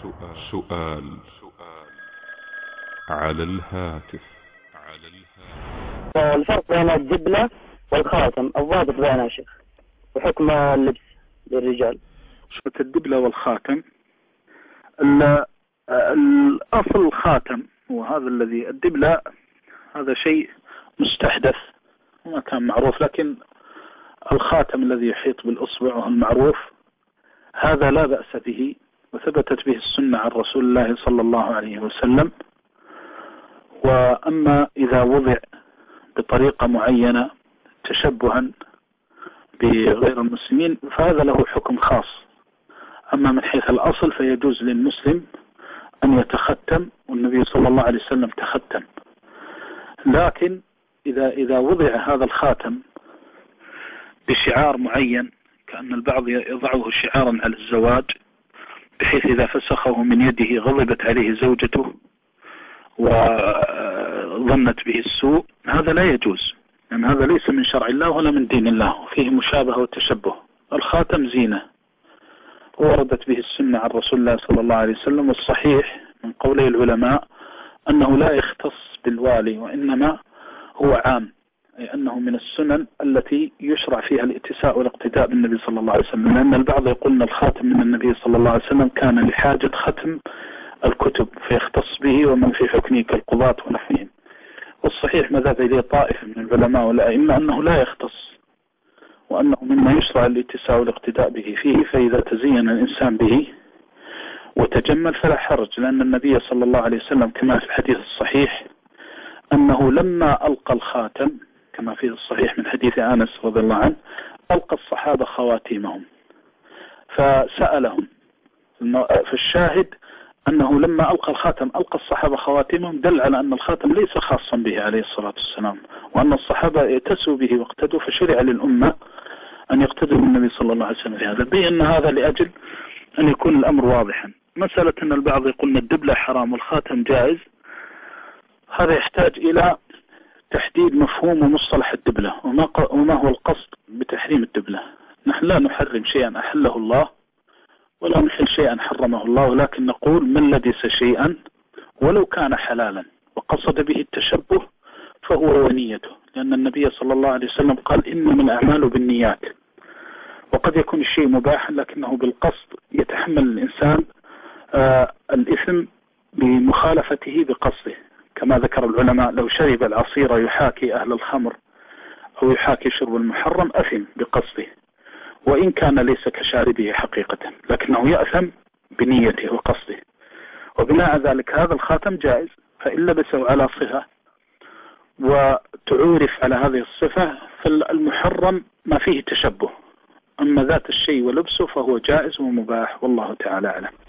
سؤال على الهاتف. الفرق بين الدبلة والخاتم الضابط بينها شيخ وحكم اللبس للرجال. شبكة الدبلة والخاتم الأصل الخاتم هو هذا الذي الدبلة هذا شيء مستحدث وما كان معروف، لكن الخاتم الذي يحيط بالأصبع المعروف هذا لا بأس به وثبتت به السنة عن رسول الله صلى الله عليه وسلم. وأما إذا وضع بطريقة معينة تشبها بغير المسلمين فهذا له حكم خاص. أما من حيث الأصل فيجوز للمسلم أن يتختم، والنبي صلى الله عليه وسلم تختم. لكن إذا وضع هذا الخاتم بشعار معين، كأن البعض يضعه شعارا على الزواج بحيث إذا فسخه من يده غضبت عليه زوجته وظنت به السوء، هذا لا يجوز، لأن هذا ليس من شرع الله ولا من دين الله، فيه مشابهة وتشبه. الخاتم زينة وردت به السنة عن رسول الله صلى الله عليه وسلم، والصحيح من قولي العلماء أنه لا يختص بالوالي وإنما هو عام، أي أنه من السنن التي يشرع فيها الاتساء والاقتداء بالنبي صلى الله عليه وسلم، لأن البعض يقول أن الخاتم من النبي صلى الله عليه وسلم كان لحاجة ختم الكتب فيختص به ومن في حكمه كالقضاة ونحوهم. والصحيح ما ذهب إليه طائفة من العلماء والأئمة أنه لا يختص، وأنه مما يشرع الاتساء والاقتداء به فيه، فإذا تزين الإنسان به وتجمل فلا حرج، لأن النبي صلى الله عليه وسلم كما في الحديث الصحيح أنه لما ألقى الخاتم كما في الصحيح من حديث أنس رضي الله عنه ألقى الصحابة خواتيمهم فسألهم، فالشاهد أنه لما ألقى الخاتم ألقى الصحابة خواتيمهم، دل على أن الخاتم ليس خاصا به عليه الصلاة والسلام، وأن الصحابة يتسوا به واقتدوا، فشرع للأمة أن يقتدوا بالنبي صلى الله عليه وسلم في هذا، بأن هذا لأجل أن يكون الأمر واضحا. مسألة أن البعض يقول أن الدبلة حرام والخاتم جائز، هذا يحتاج إلى تحديد مفهوم ومصطلح الدبلة وما هو القصد بتحريم الدبلة. نحن لا نحرم شيئا أحله الله ولا نحل شيئا حرمه الله، ولكن نقول من لبس شيئا ولو كان حلالا وقصد به التشبه فهو ونيته، لأن النبي صلى الله عليه وسلم قال إنما الأعمال بالنيات، وقد يكون الشيء مباحا لكنه بالقصد يتحمل الإنسان الإثم بمخالفته بقصده، كما ذكر العلماء لو شرب العصير يحاكي أهل الخمر أو يحاكي شرب المحرم أثم بقصده، وإن كان ليس كشاربه حقيقة، لكنه يأثم بنيته وقصده. وبناء ذلك هذا الخاتم جائز، فإن لبسه على صفة وتعورف على هذه الصفة فالمحرم ما فيه تشبه، أما ذات الشيء ولبسه فهو جائز ومباح، والله تعالى أعلم.